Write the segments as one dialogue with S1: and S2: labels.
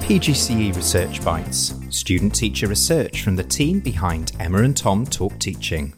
S1: PGCE Research Bites, student-teacher research from the team behind Emma and Tom Talk Teaching.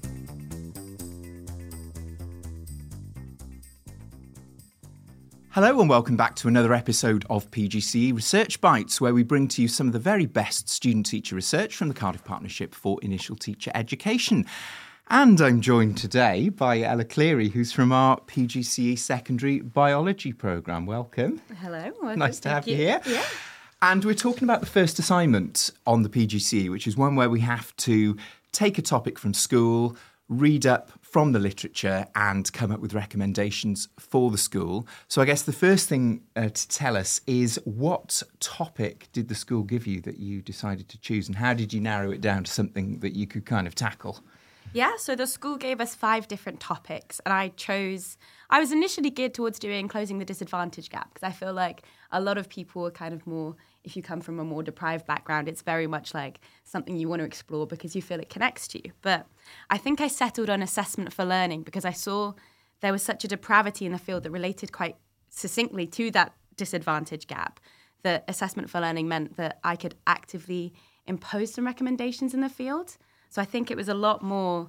S1: Hello and welcome back to another episode of PGCE Research Bites, where we bring to you some of the very best student-teacher research from the Cardiff Partnership for Initial Teacher Education. And I'm joined today by Ella Cleary, who's from our PGCE Secondary Biology programme. Welcome.
S2: Hello.
S1: Nice to have you here.
S2: Yeah.
S1: And we're talking about the first assignment on the PGCE, which is one where we have to take a topic from school, read up from the literature and come up with recommendations for the school. So I guess the first thing to tell us is, what topic did the school give you that you decided to choose, and how did you narrow it down to something that you could kind of tackle?
S2: Yeah, so the school gave us 5 different topics, and I was initially geared towards doing closing the disadvantage gap, because I feel like a lot of people are kind of more, if you come from a more deprived background, it's very much like something you want to explore because you feel it connects to you. But I think I settled on assessment for learning because I saw there was such a depravity in the field that related quite succinctly to that disadvantage gap, that assessment for learning meant that I could actively impose some recommendations in the field. So I think it was a lot more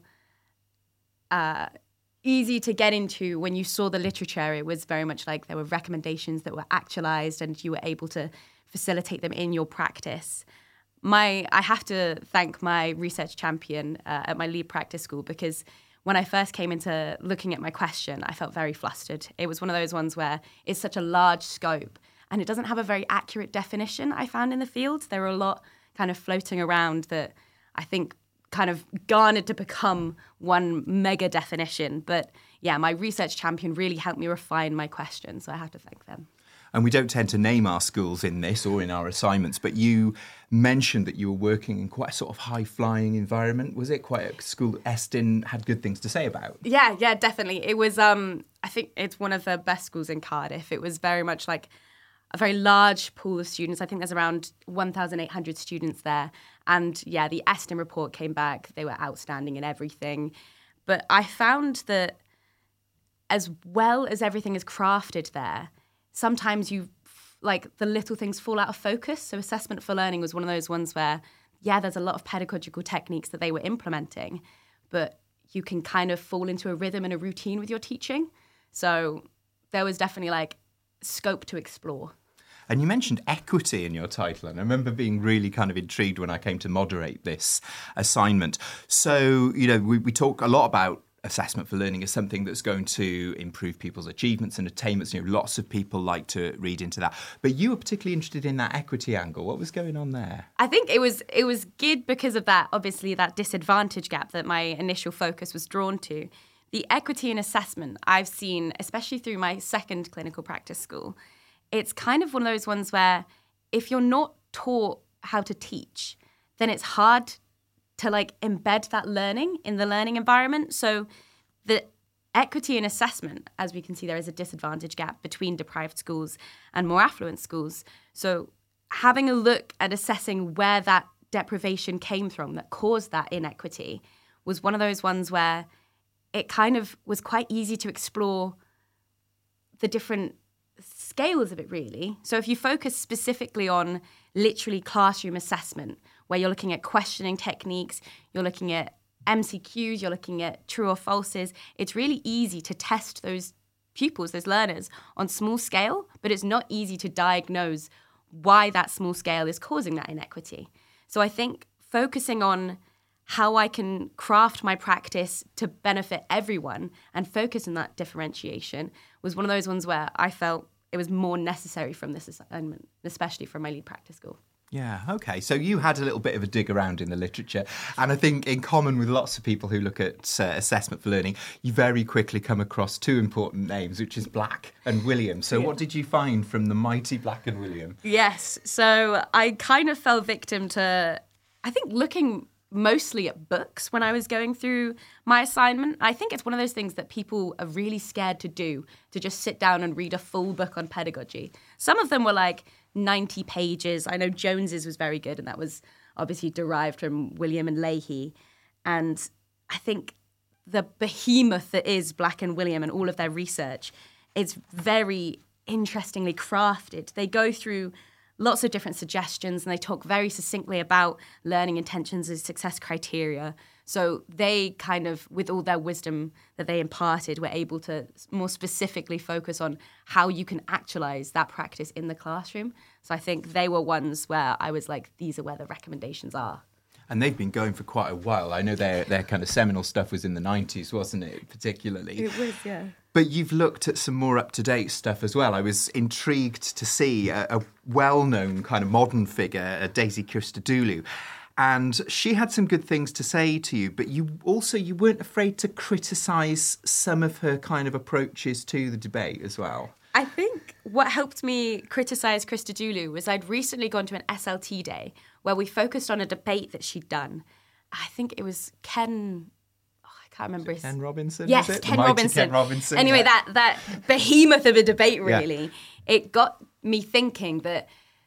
S2: easy to get into when you saw the literature. It was very much like there were recommendations that were actualized and you were able to facilitate them in your practice. I have to thank my research champion at my lead practice school, because when I first came into looking at my question, I felt very flustered. It was one of those ones where it's such a large scope and it doesn't have a very accurate definition, I found, in the field. There are a lot kind of floating around that I think kind of garnered to become one mega definition. But yeah, my research champion really helped me refine my question, so I have to thank them.
S1: And we don't tend to name our schools in this or in our assignments, but you mentioned that you were working in quite a sort of high-flying environment. Was it quite a school that Eston had good things to say about?
S2: Yeah, definitely. It was, I think it's one of the best schools in Cardiff. It was very much like a very large pool of students. I think there's around 1,800 students there. And yeah, the Eston report came back. They were outstanding in everything. But I found that as well as everything is crafted there, sometimes the little things fall out of focus. So assessment for learning was one of those ones where, yeah, there's a lot of pedagogical techniques that they were implementing, but you can kind of fall into a rhythm and a routine with your teaching. So there was definitely scope to explore.
S1: And you mentioned equity in your title, and I remember being really kind of intrigued when I came to moderate this assignment. So, we talk a lot about assessment for learning as something that's going to improve people's achievements and attainments. Lots of people like to read into that. But you were particularly interested in that equity angle. What was going on there?
S2: I think it was geared because of that, obviously, that disadvantage gap that my initial focus was drawn to. The equity in assessment I've seen, especially through my second clinical practice school, it's kind of one of those ones where if you're not taught how to teach, then it's hard to embed that learning in the learning environment. So the equity in assessment, as we can see, there is a disadvantage gap between deprived schools and more affluent schools. So having a look at assessing where that deprivation came from that caused that inequity was one of those ones where it kind of was quite easy to explore the different scales of it, really. So if you focus specifically on literally classroom assessment, where you're looking at questioning techniques, you're looking at MCQs, you're looking at true or falses, it's really easy to test those pupils, those learners, on small scale, but it's not easy to diagnose why that small scale is causing that inequity. So I think focusing on how I can craft my practice to benefit everyone and focus on that differentiation was one of those ones where I felt it was more necessary from this assignment, especially from my lead practice school.
S1: Yeah, okay. So you had a little bit of a dig around in the literature, and I think in common with lots of people who look at assessment for learning, you very quickly come across 2 important names, which is Black and William. So What did you find from the mighty Black and William?
S2: Yes, so I kind of fell victim to, I think, looking mostly at books when I was going through my assignment. I think it's one of those things that people are really scared to do, to just sit down and read a full book on pedagogy. Some of them were 90 pages. I know Jones's was very good, and that was obviously derived from William and Leahy. And I think the behemoth that is Black and William and all of their research is very interestingly crafted. They go through lots of different suggestions, and they talk very succinctly about learning intentions as success criteria. So they kind of, with all their wisdom that they imparted, were able to more specifically focus on how you can actualize that practice in the classroom. So I think they were ones where I was like, these are where the recommendations are.
S1: And they've been going for quite a while. I know their kind of seminal stuff was in the 90s, wasn't it, particularly?
S2: It was, yeah.
S1: But you've looked at some more up-to-date stuff as well. I was intrigued to see a well-known kind of modern figure, Daisy Christodoulou. And she had some good things to say to you, but you weren't afraid to criticise some of her kind of approaches to the debate as well.
S2: I think what helped me criticise Christodoulou was I'd recently gone to an SLT day where we focused on a debate that she'd done. I think it was Ken... I can't remember his...
S1: Ken Robinson,
S2: yes,
S1: was it?
S2: Ken Robinson.
S1: Ken Robinson.
S2: Anyway,
S1: yeah.
S2: that behemoth of a debate, really,
S1: Yeah.
S2: It got me thinking that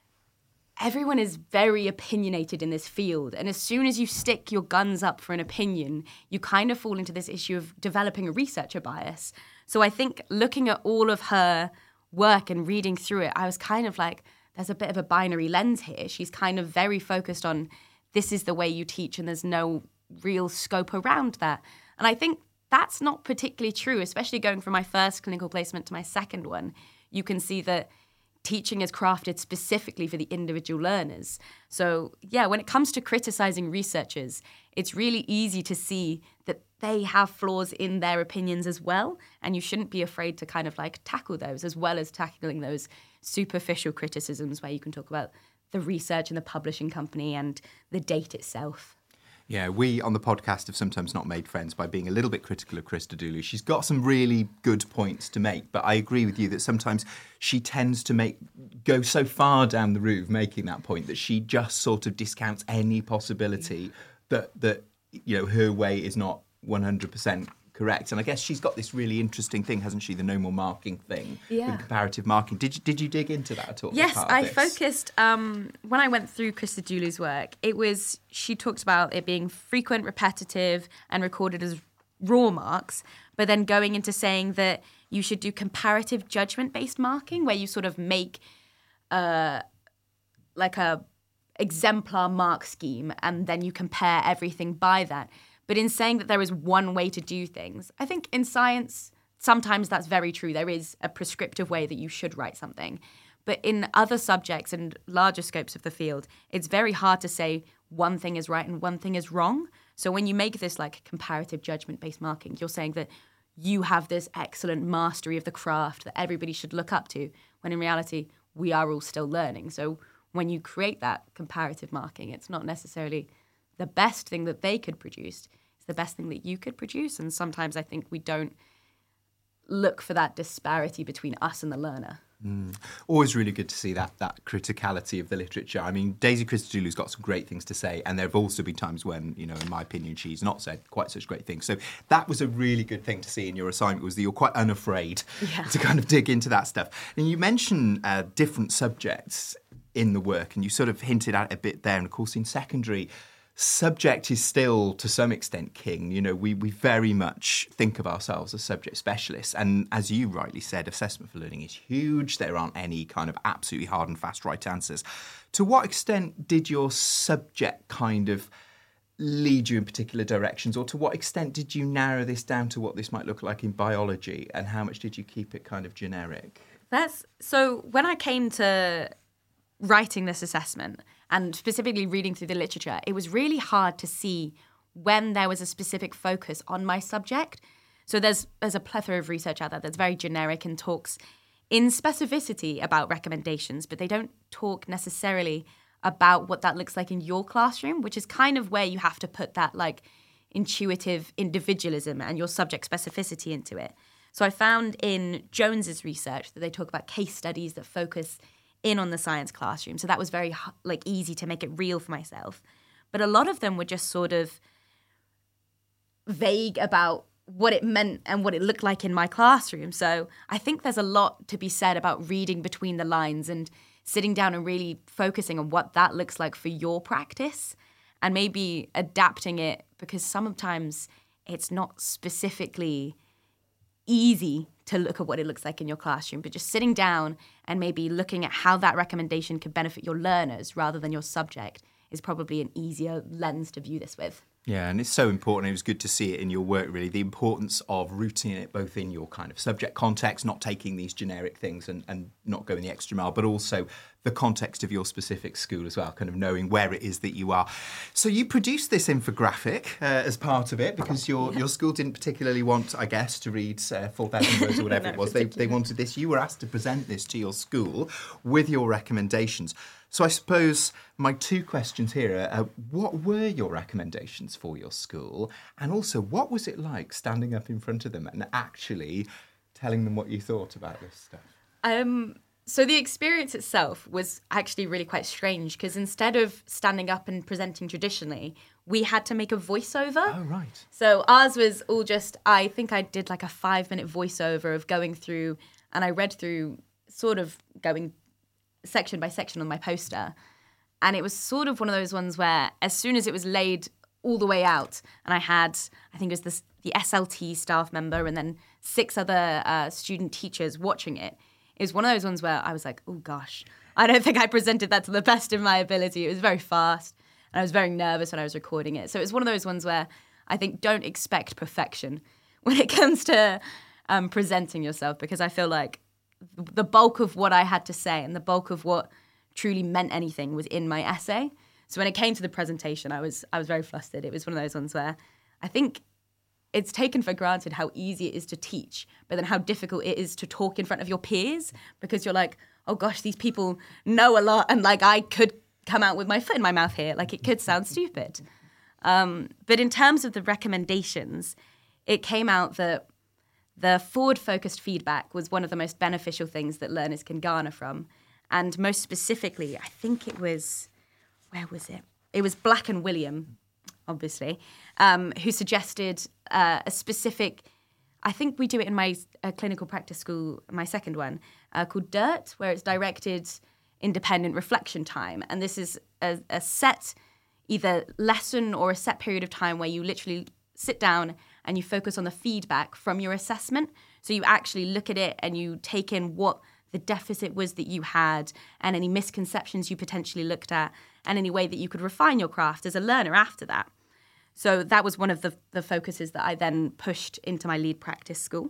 S2: everyone is very opinionated in this field. And as soon as you stick your guns up for an opinion, you kind of fall into this issue of developing a researcher bias. So I think looking at all of her work and reading through it, I was kind of like, there's a bit of a binary lens here. She's kind of very focused on this is the way you teach and there's no real scope around that. And I think that's not particularly true, especially going from my first clinical placement to my second one. You can see that teaching is crafted specifically for the individual learners. So, yeah, when it comes to criticizing researchers, it's really easy to see that they have flaws in their opinions as well, and you shouldn't be afraid to kind of like tackle those as well as tackling those superficial criticisms where you can talk about the research and the publishing company and the date itself.
S1: Yeah, we on the podcast have sometimes not made friends by being a little bit critical of Christodoulou. She's got some really good points to make, but I agree with you that sometimes she tends to go so far down the route of making that point that she just sort of discounts any possibility that her way is not 100% correct. And I guess she's got this really interesting thing, hasn't she? The no more marking thing with comparative marking. Did you dig into that at all?
S2: Yes, I focused, when I went through Christodoulou's work, she talked about it being frequent, repetitive, and recorded as raw marks, but then going into saying that you should do comparative judgment-based marking, where you sort of make like a exemplar mark scheme, and then you compare everything by that. But in saying that there is one way to do things, I think in science, sometimes that's very true. There is a prescriptive way that you should write something. But in other subjects and larger scopes of the field, it's very hard to say one thing is right and one thing is wrong. So when you make this like comparative judgment-based marking, you're saying that you have this excellent mastery of the craft that everybody should look up to, when in reality, we are all still learning. So when you create that comparative marking, it's not necessarily the best thing that they could produce. It's the best thing that you could produce. And sometimes I think we don't look for that disparity between us and the learner.
S1: Always really good to see that criticality of the literature. I mean, Daisy Christodoulou's got some great things to say, and there have also been times when, in my opinion, she's not said quite such great things. So that was a really good thing to see in your assignment, was that you're quite unafraid to kind of dig into that stuff. And you mentioned different subjects in the work, and you sort of hinted at it a bit there. And of course, in secondary, subject is still, to some extent, king. We very much think of ourselves as subject specialists. And as you rightly said, assessment for learning is huge. There aren't any kind of absolutely hard and fast right answers. To what extent did your subject kind of lead you in particular directions? Or to what extent did you narrow this down to what this might look like in biology? And how much did you keep it kind of generic?
S2: So when I came to writing this assessment, and specifically reading through the literature, it was really hard to see when there was a specific focus on my subject. So there's a plethora of research out there that's very generic and talks in specificity about recommendations, but they don't talk necessarily about what that looks like in your classroom, which is kind of where you have to put that like intuitive individualism and your subject specificity into it. So I found in Jones's research that they talk about case studies that focus in on the science classroom. So that was very easy to make it real for myself. But a lot of them were just sort of vague about what it meant and what it looked like in my classroom. So I think there's a lot to be said about reading between the lines and sitting down and really focusing on what that looks like for your practice and maybe adapting it, because sometimes it's not specifically easy to look at what it looks like in your classroom, but just sitting down and maybe looking at how that recommendation could benefit your learners rather than your subject is probably an easier lens to view this with.
S1: Yeah, and it's so important. It was good to see it in your work, really, the importance of rooting it both in your kind of subject context, not taking these generic things and not going the extra mile, but also the context of your specific school as well, kind of knowing where it is that you are. So you produced this infographic as part of it because your school didn't particularly want, I guess, to read 4,000 words or whatever it was. They wanted this. You were asked to present this to your school with your recommendations. So I suppose my two questions here are, what were your recommendations for your school? And also, what was it like standing up in front of them and actually telling them what you thought about this stuff?
S2: So the experience itself was actually really quite strange because instead of standing up and presenting traditionally, we had to make a voiceover.
S1: Oh, right.
S2: So ours was all just, I think I did like a 5-minute voiceover of going through, and I read through sort of going section by section on my poster. And it was sort of one of those ones where as soon as it was laid all the way out, and I had, I think it was the SLT staff member and then 6 other student teachers watching it, it was one of those ones where I was like, oh gosh, I don't think I presented that to the best of my ability. It was very fast and I was very nervous when I was recording it. So it was one of those ones where I think don't expect perfection when it comes to presenting yourself, because I feel like the bulk of what I had to say and the bulk of what truly meant anything was in my essay. So when it came to the presentation, I was very flustered. It was one of those ones where I think it's taken for granted how easy it is to teach, but then how difficult it is to talk in front of your peers, because you're like, oh gosh, these people know a lot, and like I could come out with my foot in my mouth here. Like it could sound stupid. But in terms of the recommendations, it came out that the forward-focused feedback was one of the most beneficial things that learners can garner from. And most specifically, I think it was, where was it? It was Black and William, obviously, who suggested a specific, I think we do it in my clinical practice school, my second one, called DIRT, where it's directed independent reflection time. And this is a set either lesson or a set period of time where you literally sit down and you focus on the feedback from your assessment. So you actually look at it and you take in what the deficit was that you had and any misconceptions you potentially looked at and any way that you could refine your craft as a learner after that. So that was one of the focuses that I then pushed into my lead practice school.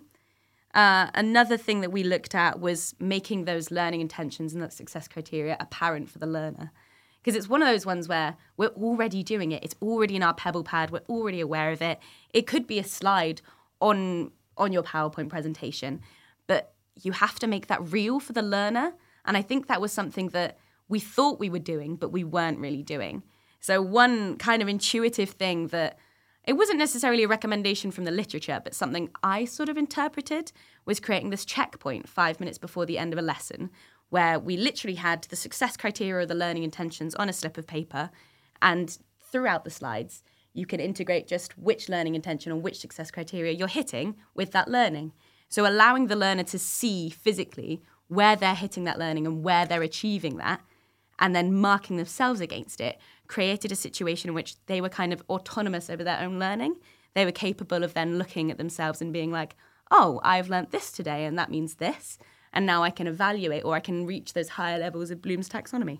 S2: Another thing that we looked at was making those learning intentions and that success criteria apparent for the learner. Because it's one of those ones where we're already doing it. It's already in our Pebble Pad. We're already aware of it. It could be a slide on your PowerPoint presentation, but you have to make that real for the learner. And I think that was something that we thought we were doing, but we weren't really doing. So one kind of intuitive thing that it wasn't necessarily a recommendation from the literature, but something I sort of interpreted was creating this checkpoint 5 minutes before the end of a lesson, where we literally had the success criteria or the learning intentions on a slip of paper, and throughout the slides, you can integrate just which learning intention or which success criteria you're hitting with that learning. So allowing the learner to see physically where they're hitting that learning and where they're achieving that, and then marking themselves against it, created a situation in which they were kind of autonomous over their own learning. They were capable of then looking at themselves and being like, oh, I've learnt this today, and that means this. And now I can evaluate, or I can reach those higher levels of Bloom's taxonomy.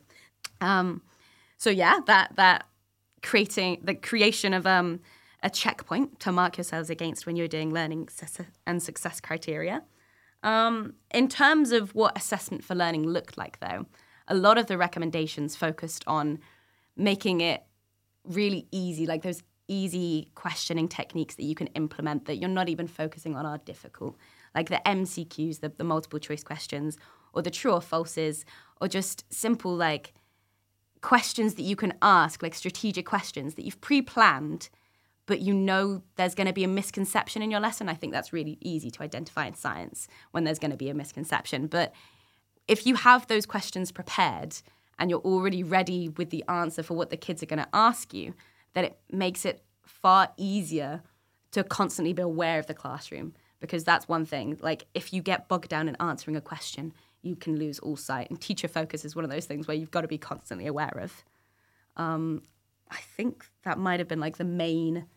S2: So yeah, that creation of a checkpoint to mark yourselves against when you're doing learning and success criteria. In terms of what assessment for learning looked like, though, a lot of the recommendations focused on making it really easy, like those easy questioning techniques that you can implement that you're not even focusing on are difficult, like the MCQs, the multiple choice questions, or the true or falses, or just simple like questions that you can ask, like strategic questions that you've pre-planned, but you know there's going to be a misconception in your lesson. I think that's really easy to identify in science when there's going to be a misconception. But if you have those questions prepared and you're already ready with the answer for what the kids are going to ask you, then it makes it far easier to constantly be aware of the classroom. Because that's one thing. Like, if you get bogged down in answering a question, you can lose all sight. And teacher focus is one of those things where you've got to be constantly aware of. I think that might have been like the main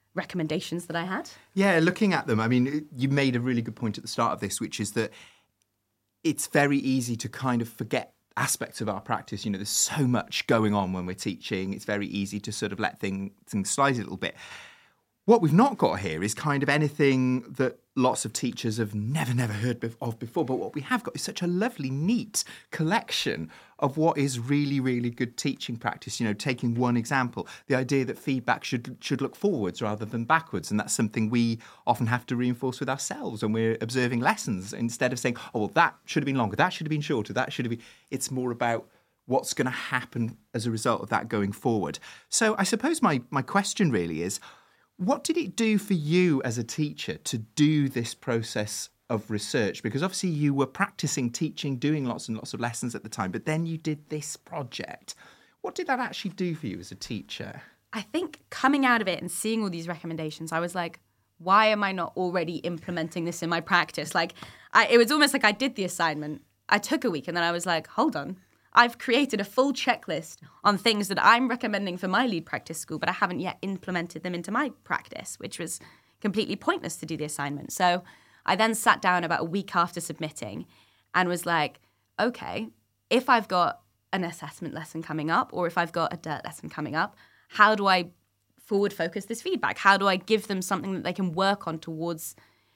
S2: recommendations that I had.
S1: Yeah, looking at them, I mean, you made a really good point at the start of this, which is that it's very easy to kind of forget aspects of our practice. You know, there's so much going on when we're teaching. It's very easy to sort of let things slide a little bit. What we've not got here is kind of anything that lots of teachers have never heard of before. But what we have got is such a lovely, neat collection of what is really, really good teaching practice. You know, taking one example, the idea that feedback should look forwards rather than backwards. And that's something we often have to reinforce with ourselves when we're observing lessons. Instead of saying, oh, well, that should have been longer, that should have been shorter, that should have been... It's more about what's going to happen as a result of that going forward. So I suppose my question really is, what did it do for you as a teacher to do this process of research? Because obviously you were practicing teaching, doing lots and lots of lessons at the time, but then you did this project. What did that actually do for you as a teacher?
S2: I think coming out of it and seeing all these recommendations, I was like, why am I not already implementing this in my practice? Like, it was almost like I did the assignment. I took a week and then I was like, hold on. I've created a full checklist on things that I'm recommending for my lead practice school, but I haven't yet implemented them into my practice, which was completely pointless to do the assignment. So I then sat down about a week after submitting and was like, okay, if I've got an assessment lesson coming up or if I've got a dirt lesson coming up, how do I forward focus this feedback? How do I give them something that they can work on towards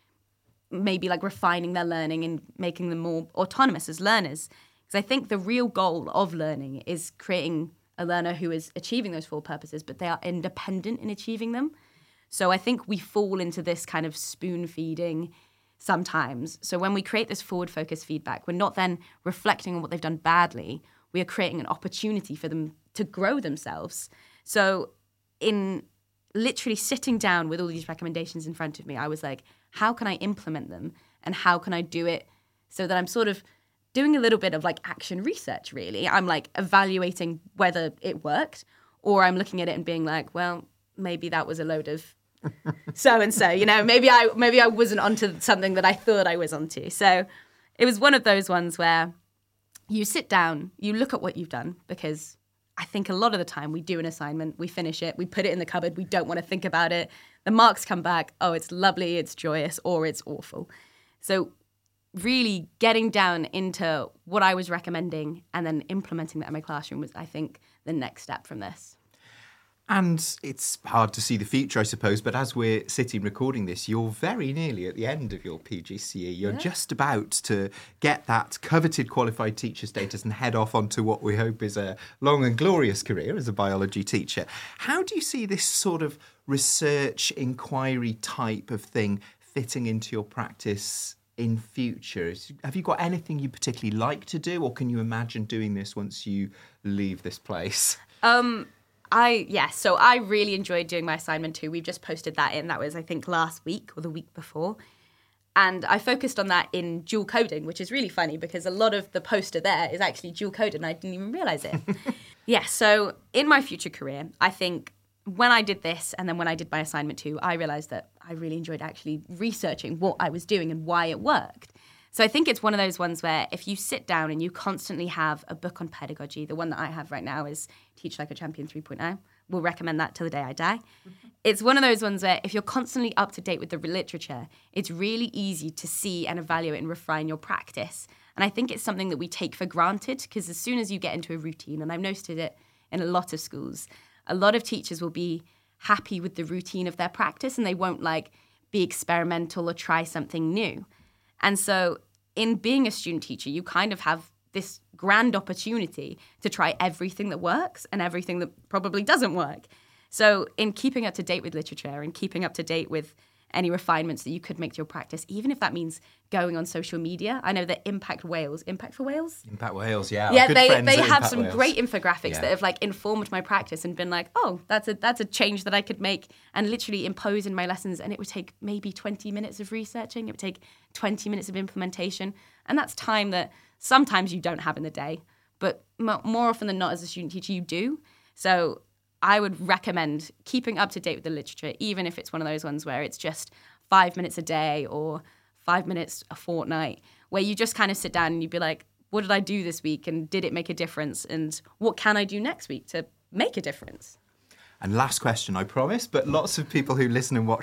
S2: maybe like refining their learning and making them more autonomous as learners? Because I think the real goal of learning is creating a learner who is achieving those four purposes, but they are independent in achieving them. So I think we fall into this kind of spoon feeding sometimes. So when we create this forward focused feedback, we're not then reflecting on what they've done badly. We are creating an opportunity for them to grow themselves. So in literally sitting down with all these recommendations in front of me, I was like, how can I implement them? And how can I do it so that I'm sort of doing a little bit of like action research, really. I'm like evaluating whether it worked, or I'm looking at it and being like, well, maybe that was a load of so-and-so, you know, maybe I wasn't onto something that I thought I was onto. So it was one of those ones where you sit down, you look at what you've done, because I think a lot of the time we do an assignment, we finish it, we put it in the cupboard, we don't want to think about it. The marks come back, oh, it's lovely, it's joyous, or it's awful. So really getting down into what I was recommending and then implementing that in my classroom was, I think, the next step from this.
S1: And it's hard to see the future, I suppose, but as we're sitting recording this, you're very nearly at the end of your PGCE. You're just about to get that coveted qualified teacher status and head off onto what we hope is a long and glorious career as a biology teacher. How do you see this sort of research inquiry type of thing fitting into your practice in future? Have you got anything you particularly like to do, or can you imagine doing this once you leave this place?
S2: So I really enjoyed doing my assignment too. We've just posted that in. That was, I think, last week or the week before. And I focused on that in dual coding, which is really funny because a lot of the poster there is actually dual coded and I didn't even realise it. So in my future career, I think when I did this and then when I did my assignment too, I realised that I really enjoyed actually researching what I was doing and why it worked. So I think it's one of those ones where if you sit down and you constantly have a book on pedagogy, the one that I have right now is Teach Like a Champion 3.0. We'll recommend that till the day I die. It's one of those ones where if you're constantly up to date with the literature, it's really easy to see and evaluate and refine your practice. And I think it's something that we take for granted because as soon as you get into a routine, and I've noticed it in a lot of schools, a lot of teachers will be happy with the routine of their practice and they won't be experimental or try something new. And so in being a student teacher, you kind of have this grand opportunity to try everything that works and everything that probably doesn't work. So in keeping up to date with literature and keeping up to date with any refinements that you could make to your practice, even if that means going on social media. I know that Impact Wales, yeah.
S1: Yeah,
S2: they have some great infographics that have informed my practice and been like, oh, that's a change that I could make and literally impose in my lessons. And it would take maybe 20 minutes of researching. It would take 20 minutes of implementation. And that's time that sometimes you don't have in the day, but more often than not as a student teacher, you do. So I would recommend keeping up to date with the literature, even if it's one of those ones where it's just 5 minutes a day or 5 minutes a fortnight, where you just kind of sit down and you'd be like, what did I do this week? And did it make a difference? And what can I do next week to make a difference?
S1: And last question, I promise, but lots of people who listen to and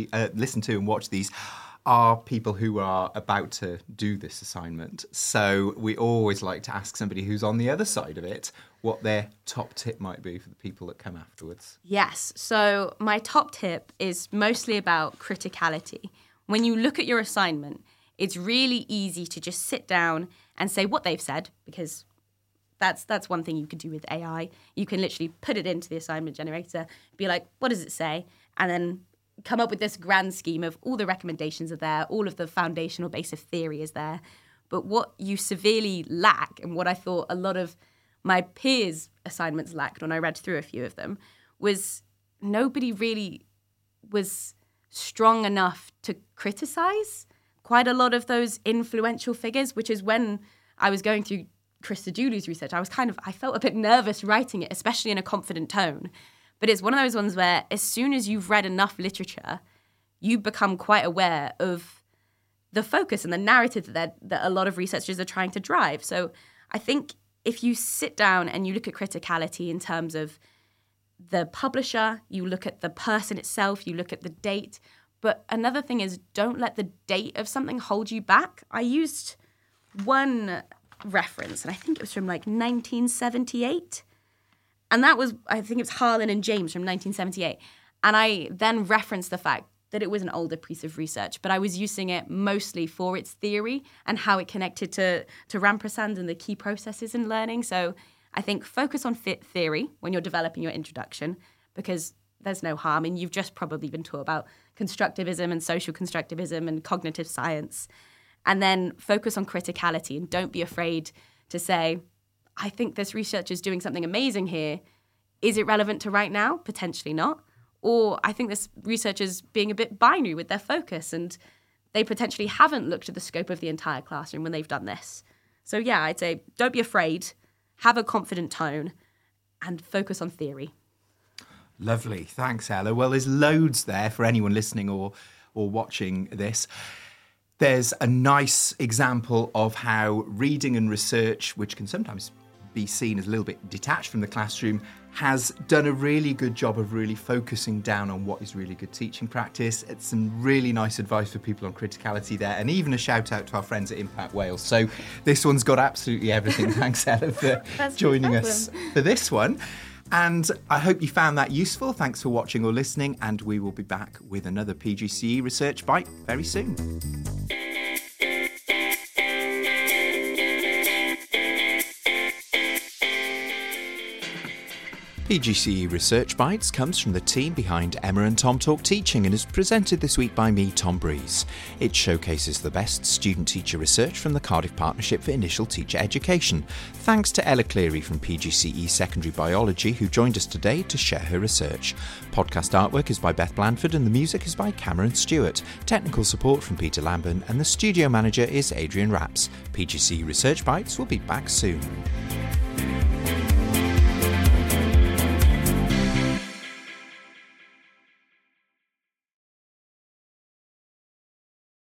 S1: watch these are people who are about to do this assignment. So we always like to ask somebody who's on the other side of it what their top tip might be for the people that come afterwards.
S2: Yes. So my top tip is mostly about criticality. When you look at your assignment, it's really easy to just sit down and say what they've said, because that's one thing you could do with AI. You can literally put it into the assignment generator, be like, what does it say? And then come up with this grand scheme of all the recommendations are there, all of the foundational base of theory is there. But what you severely lack, and what I thought a lot of my peers' assignments lacked when I read through a few of them, was nobody really was strong enough to criticize quite a lot of those influential figures, which is when I was going through Christodoulou's research, I felt a bit nervous writing it, especially in a confident tone. But it's one of those ones where as soon as you've read enough literature, you become quite aware of the focus and the narrative that a lot of researchers are trying to drive. So I think if you sit down and you look at criticality in terms of the publisher, you look at the person itself, you look at the date. But another thing is, don't let the date of something hold you back. I used one reference, and I think it was from like 1978. And that was, I think it was Harlan and James from 1978. And I then referenced the fact that it was an older piece of research, but I was using it mostly for its theory and how it connected to Ramprasad and the key processes in learning. So I think focus on theory when you're developing your introduction, because there's no harm. And you've just probably been taught about constructivism and social constructivism and cognitive science. And then focus on criticality, and don't be afraid to say, I think this research is doing something amazing here. Is it relevant to right now? Potentially not. Or I think this research is being a bit binary with their focus, and they potentially haven't looked at the scope of the entire classroom when they've done this. So yeah, I'd say don't be afraid, have a confident tone, and focus on theory.
S1: Lovely. Thanks, Ella. Well, there's loads there for anyone listening or watching this. There's a nice example of how reading and research, which can sometimes be seen as a little bit detached from the classroom, has done a really good job of really focusing down on what is really good teaching practice. It's some really nice advice for people on criticality there, and even a shout out to our friends at Impact Wales. So this one's got absolutely everything. Thanks, Ella, for joining us for this one. And I hope you found that useful. Thanks for watching or listening, and we will be back with another PGCE Research Bite very soon. PGCE Research Bites comes from the team behind Emma and Tom Talk Teaching and is presented this week by me, Tom Breeze. It showcases the best student-teacher research from the Cardiff Partnership for Initial Teacher Education. Thanks to Ella Cleary from PGCE Secondary Biology, who joined us today to share her research. Podcast artwork is by Beth Blandford and the music is by Cameron Stewart. Technical support from Peter Lambert and the studio manager is Adrian Rapps. PGCE Research Bites will be back soon.